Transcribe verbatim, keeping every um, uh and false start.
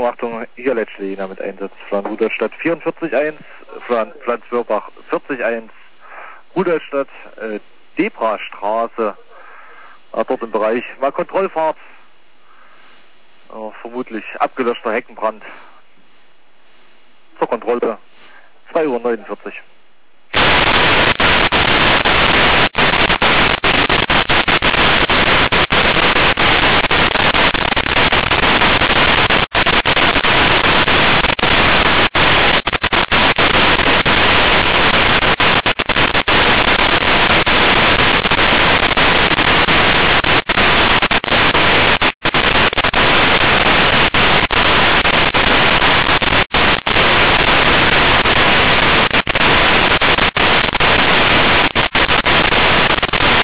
Achtung, Achtung, hier Letschlehner mit Einsatz von Rudolstadt vierundvierzig eins, von Pflanzwörbach vierzig eins, Rudolstadt, äh, Debrastraße, äh, dort im Bereich, mal Kontrollfahrt, äh, vermutlich abgelöschter Heckenbrand, zur Kontrolle, zwei Uhr neunundvierzig.